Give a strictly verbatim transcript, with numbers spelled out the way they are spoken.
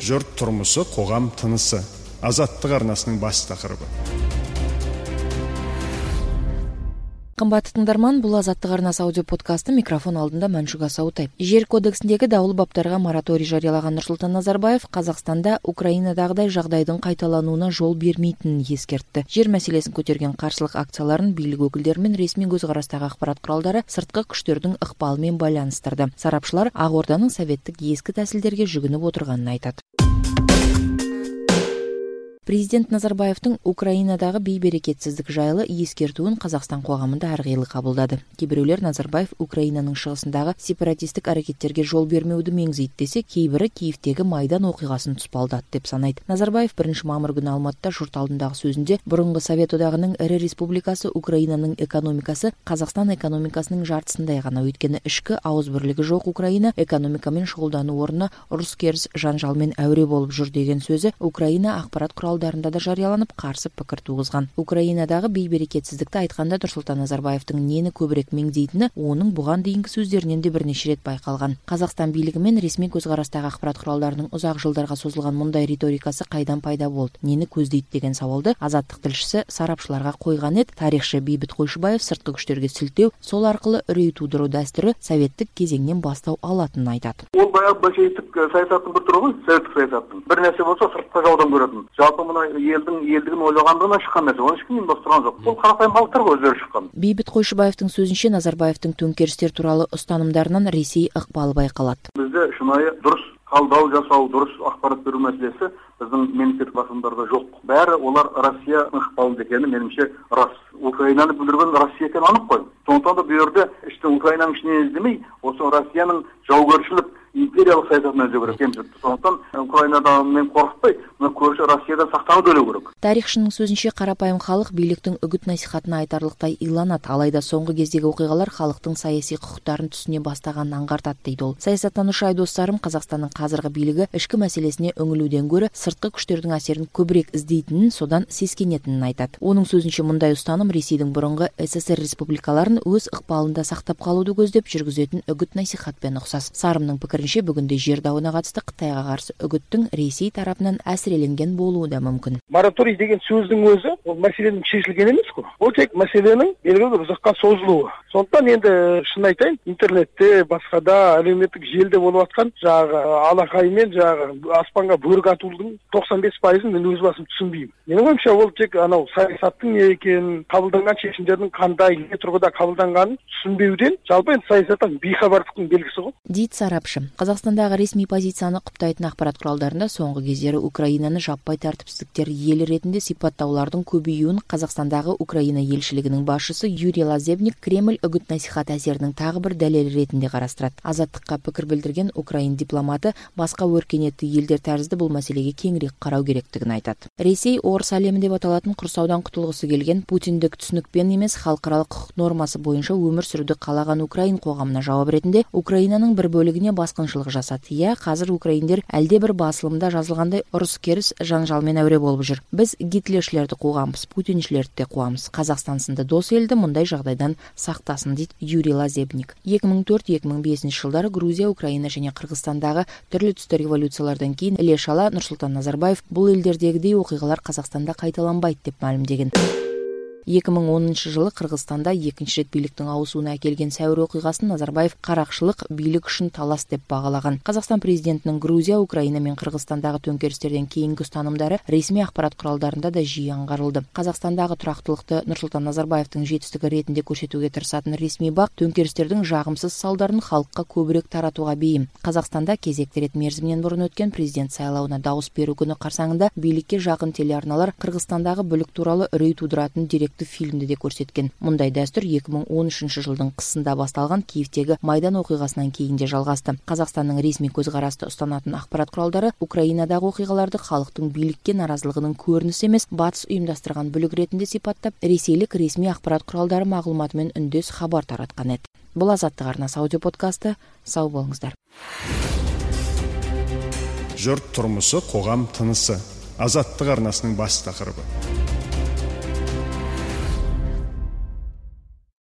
Жұрт тұрмысы, қоғам тынысы. Азаттық арнасының бас тақырыбы. Қымбатты тыңдарман, бұл Азаттық арнасы аудио подкасты, микрофон алдында Мәншүк Асаутай. Жер кодексіндегі даулы баптарға мораторий жариялаған Нұрсұлтан Назарбаев Қазақстанда Украинадағыдай жағдайдың қайталануына жол бермейтінін ескертті. Жер мәселесін көтерген қарсылық акцияларын билік өкілдері мен ресми көзқарастағы ақпарат құралдары сыртқы күштердің ықпалымен байланыстырды. Сарапшылар Ақорданың советтік ескі тәсілдерге жүгініп отырғанын айтады. Президент Назарбаевтың Украинадағы бейберекетсіздік жайлы ескертуін Қазақстан қоғамында әрқилы қабылдады. Кейбіреулер Назарбаев Украинаның шығысындағы сепаратистік әрекеттерге жол бермеуді меңзейді десе, кейбірі Киевтегі Майдан оқиғасын тұспалдады деп санайды. Назарбаев бірінші мамыр күні Алматыда жұрт алдындағы сөзінде бұрынғы Совет одағының ірі республикасы Украинаның экономикасы Қазақстан экономикасының жартысындай ғана, өйткені ішкі ауызбірлігі жоқ Украина экономикамен шұғылдану орнына ұрыс керіс жанжалмен әуре болып жүр деген сөзі Украина ақпарат құралдарында да жарияланып қарсы пікір туғызған. Украинадағы бейберекетсіздікті айтқанда Нұрсұлтан Назарбаевтың нені көбірек меңзейтіні оның бұған дейінгі сөздерінен де бірнеше рет байқалған. Қазақстан билігі мен ресми көзқарастағы ақпарат құралдарының ұзақ жылдарға созылған мұндай риторикасы қайдан пайда болды, нені көздейді деген сауалды Азаттық тілшісі сарапшыларға қойған еді. Тарихшы Бейбіт Қойшыбаев сыртқы күштерге сілтеу, сол арқылы үрей тудыру дәстүрі советтік кезеңнен бастау алатынын айтады. Ол баяғы большевиктік саясаттың бір түрі ғой, советтік саясаттың. Бір нәрсе болса сыртқы жаудан көретін. Жалпы мына елдің елдігін ойлағандығынан шыққан нәрсе, оны ешкім ұйымдастырған жоқ. Ол қарапайым халықтар ғой өздері шыққан. Бейбіт Қойшыбаевтың сөзінше, Назарбаевтың төңкерістер туралы ұстанымдарынан Ресей ықпалы байқалады. Бізде шынайы дұрыс талдау жасау, дұрыс ақпарат беру мәселесі біздің мемлекет басымдарда жоқ. Бәрі олар Россия ықпалы екені меніңше рас. Украинаны бүлдірген Россия екені анық қой. Сондықтан да бұл жерде іште Украинаның ішінен іздемей, осы Россияның жаугершілік империялық саясатынан өте керек кемшілікті. Сондықтан Украинада мен қорықпай, мына көрші Россиядан сақтануды ойлау керек. Тарихшының сөзінше, қарапайым халық биліктің үгіт насихатына айтарлықтай иланады. Алайда соңғы кездегі оқиғалар халықтың саяси құқықтарын түсіне бастағанын аңғартады дейді ол. Саясаттанушы Айдос Сарым Қазақстанның қазіргі билігі ішкі мәселесіне үңілуден гөрі сыртқы күштердің әсерін көбірек іздейтінін, содан сескенетінін айтады. Оның сөзінше, мұндай ұстаным Ресейдің бұрынғы СССР республикаларын өз ықпалында сақтап қалуды көздеп жүргізетін үгіт насихатпен ұқсас. Сарымның пікірінше, бүгінде жер дауына қатысты Қытайға қарсы үгіттің Ресей тарапынан әсіреленген болуы да мүмкін. Мораторий деген сөздің өзі ол мәселенің шешілген емес қой. Ол тек мәселенің белгілі бір ұзаққа созылуы. Сондықтан енді шын айтайын, интернетте, басқада, әлеуметтік желіде болып жатқан жаңағы алақаймен жаңағы аспанға бөрік атудың тоқсан бес пайызын мен өз басым түсінбеймін. Менің ойымша ол тек анау саясаттың не екенін, қабылданған шешімдердің қандай не тұрғыда қабылданғанын түсінбеуден, жалпы енді саясаттан бейхабарлықтың белгісі ғой. Дейді сарапшы. Қазақстандағы ресми позицияны құптайтын ақпарат құралдарында соңғы кездері Украинаны жаппай тәртіпсіздіктер елі ретінде сипаттаулардың көбеюін Қазақстандағы Украина елшілігінің басшысы Юрий Лазебник Кремль үгіт насихат әсерінің тағы бір дәлелі ретінде қарастырады. Азаттыққа пікір білдірген Украин дипломаты басқа өркениетті елдер тәрізді бұл мәселеге кеңірек қарау керектігін айтады. Ресей орыс әлемі деп аталатын құрсаудан құтылғысы келген путиндік түсінікпен емес, халықаралық құқық нормасы бойынша өмір сүруді қалаған Украин қоғамына жауап ретінде Украинаның бір бөлігіне басқыншылық жасады. Иә, қазір украиндер әлде бір басылымда жазылғандай ұрыс керіс жанжалмен әуре болып жүр. Біз гитлершілерді қуғанбыз, путиншілерді де қуамыз. Қазақстан сынды дос елді мұндай жағдайдан сақтасын, дейді Юрий Лазебник. екі мың төрт - екі мың бесінші жылдары Грузия, Украина және Қырғызстандағы түрлі түсті революциялардан кейін іле-шала Нұрсұлтан Назарбаев бұл елдердегідей оқиғалар Қазақстанда қайталанбайды деп мәлімдеген. екі мың оныншы жылы Қырғызстанда екінші рет биліктің ауысуына әкелген сәуір оқиғасын Назарбаев қарақшылық билік үшін талас деп бағалаған. Қазақстан президентінің Грузия, Украина мен Қырғызстандағы төңкерістерден кейінгі ұстанымдары ресми ақпарат құралдарында да жиі аңғарылды. Қазақстандағы тұрақтылықты Нұрсұлтан Назарбаевтың жетістігі ретінде көрсетуге тырысатын ресми бақ төңкерістердің жағымсыз салдарын халыққа көбірек таратуға бейім. Қазақстанда кезекті рет мерзімнен бұрын өткен президент сайлауына дауыс беру күні қарсаңында билікке жақын телеарналар Қырғызстандағы бүлік туралы үрей тудыратын дерек фильмді де көрсеткен. Мұндай дәстүр екі мың он үшінші жылдың қысында басталған Киевтегі Майдан оқиғасынан кейін де жалғасты. Қазақстанның ресми көзқарасты ұстанатын ақпарат құралдары Украинадағы оқиғаларды халықтың билікке наразылығының көрінісі емес, батыс ұйымдастырған бүлік ретінде сипаттап, ресейлік ресми ақпарат құралдары мағлұматымен үндес хабар таратқан еді. Бұл Азаттық арнасы аудио подкасты. Сау болыңыздар. Жұрт тұрмысы, қоғам тынысы. Азаттық арнасының бас тақырыбы.